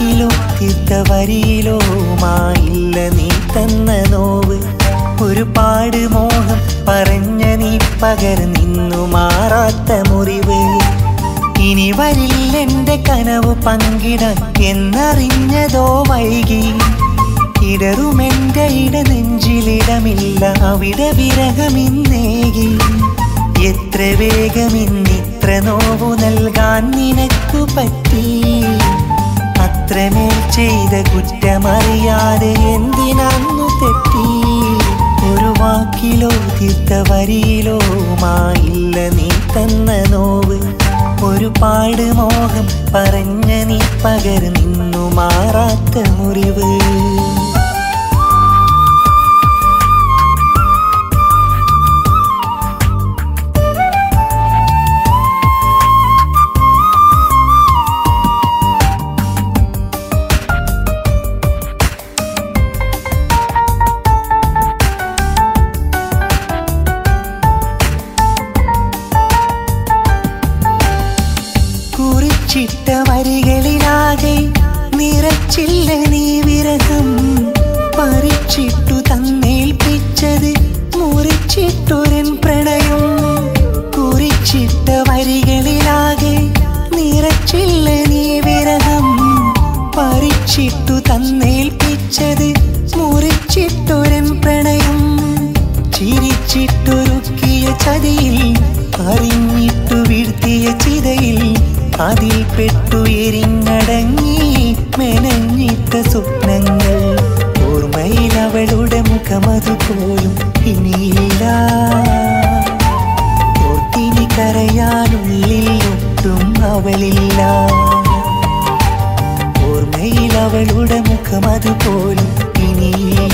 വാക്കിലോ തീർത്ത വരിയിലോ മായില്ല നീ തന്ന നോവ്. ഒരുപാട് മോഹം പറഞ്ഞ നീ പകർന്നു മാറാത്ത മുറിവ്. ഇനി വരില്ലെന്റെ കനവ് പങ്കിടാൻ എന്നറിഞ്ഞതോ വൈകി. ഇടറുമെന്റെ ഇടനെഞ്ചിലിടമില്ല അവിടെ വിരഹമിന്നേകി. എത്ര വേഗമിന്നിത്ര നോവു നൽകാൻ നിനക്കു പറ്റി. അത്രമേൽ ചെയ്ത കുറ്റമറിയാതെ എന്തിനന്നു തെറ്റി. ഒരു വാക്കിലോ തീർത്ത വരിയിലോ മായില്ല നീ തന്ന നോവ്. ഒരുപാട് മോഹം പറഞ്ഞ നീ പകർന്നു മാറാത്ത മുറിവ്. കുറിച്ചിട്ട വരികളിലാകെ നിറച്ചില്ല നീ വിരഹം. പറിച്ചിട്ടു തന്നേൽപ്പിച്ചത് മുറിച്ചിട്ടൊരൻ പ്രണയം. കുറിച്ചിട്ട വരികളിലാകെ നിറച്ചില്ല നീ വിരഹം. പറിച്ചിട്ടു തന്നേൽപ്പിച്ചത് മുറിച്ചിട്ടൊരൻ പ്രണയം. ചിരിച്ചിട്ടൊരുക്കിയ ചതിയിൽ അറിഞ്ഞിട്ടു വീഴ്ത്തിയ ചിതയിൽ അതിൽ പെട്ടു എരിഞ്ഞടങ്ങി മെനഞ്ഞിട്ട സ്വപ്നങ്ങൾ. ഓർമ്മയിൽ അവളുടെ മുഖമതുപോലും ഇനിയില്ല. ഓർത്തിനി കരയാനുള്ളിൽ ഒട്ടും അവളില്ല. ഓർമ്മയിൽ അവളുടെ മുഖമതുപോലും ഇനിയില്ല.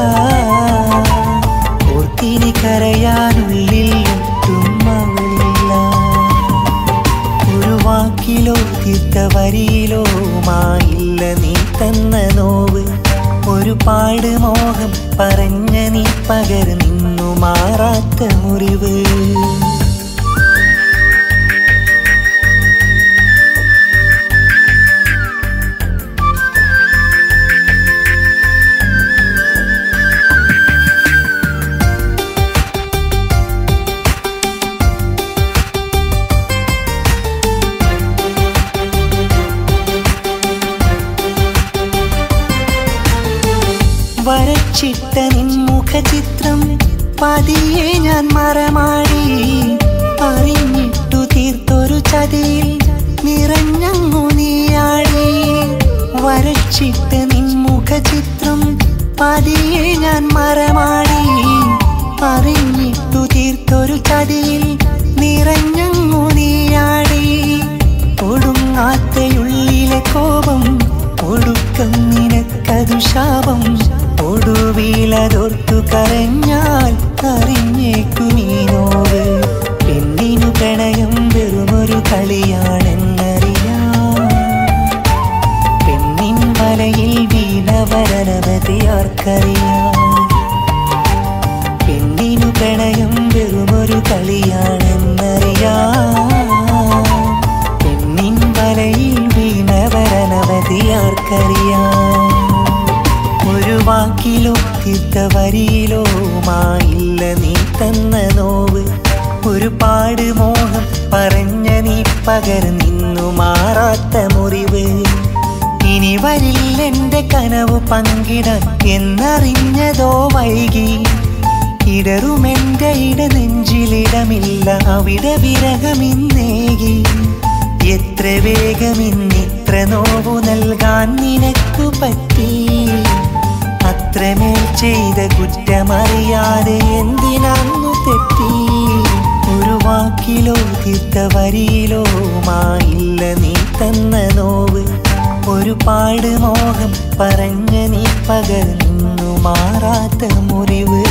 ഓർത്തിനി കരയാനുള്ളിൽ ഒട്ടും അവളില്ല. ഒരു വാക്കിലോ തീർത്ത വരിയിലോ മായില്ല നീ തന്ന നോവ്. ഒരുപാട് മോഹം പറഞ്ഞ നീ പകർന്നു മാറാത്ത മുറിവ്. വരച്ചിട്ട നിൻ മുഖചിത്രം പതിയെ ഞാൻ മറമാടി. അറിഞ്ഞിട്ടു തീർത്തൊരു ചതിയിൽ നിറഞ്ഞങ്ങു നീയാടി. വരച്ചിട്ട നിൻ മുഖചിത്രം പതിയെ ഞാൻ മറമാടി. അറിഞ്ഞിട്ടു തീർത്തൊരു ചതിയിൽ നിറഞ്ഞങ്ങു നീയാടി. ഒടുങ്ങാത്തയുള്ളിലെ കോപം ഒടുക്കം നിനക്കതു ശാപം. ഒടുവിലതോർത്തു കരഞ്ഞാൽ അറിഞ്ഞേക്കും ഈ നോവ്. പെണ്ണിനു പ്രണയം വെറുമൊരു കളിയാണെന്നറിയാം. പെണ്ണിൻ വലയിൽ വീണവരനവധി ആർക്കറിയാം. പെണ്ണിനു പ്രണയം വെറുമൊരു കളിയാണെന്നറിയാം. പെണ്ണിൻ വലയിൽ വീണവരനവധി ആർക്കറിയാം. ഒരു വാക്കിലോ തീർത്ത വരിയിലോ മായില്ല നീ തന്ന നോവ്. ഒരുപാട് മോഹം പറഞ്ഞ നീ പകർന്നു മാറാത്ത മുറിവ്. ഇനി വരില്ലെന്റെ കനവ് പങ്കിടാൻ എന്നറിഞ്ഞതോ വൈകി. ഇടറുമെന്റെ ഇടനെഞ്ചിലിടമില്ല അവിടെ വിരഹമിന്നേകി. എത്ര വേഗമിന്നിത്ര നോവു നൽകാൻ നിനക്കു പറ്റി. അത്രമേൽ ചെയ്ത കുറ്റമറിയാതെ എന്തിനന്നു തെറ്റി. ഒരു വാക്കിലോ തീർത്ത വരിയിലോ മായില്ല നീ തന്ന നോവ്. ഒരുപാട് മോഹം പറഞ്ഞ നീ പകർന്നു മാറാത്ത മുറിവ്.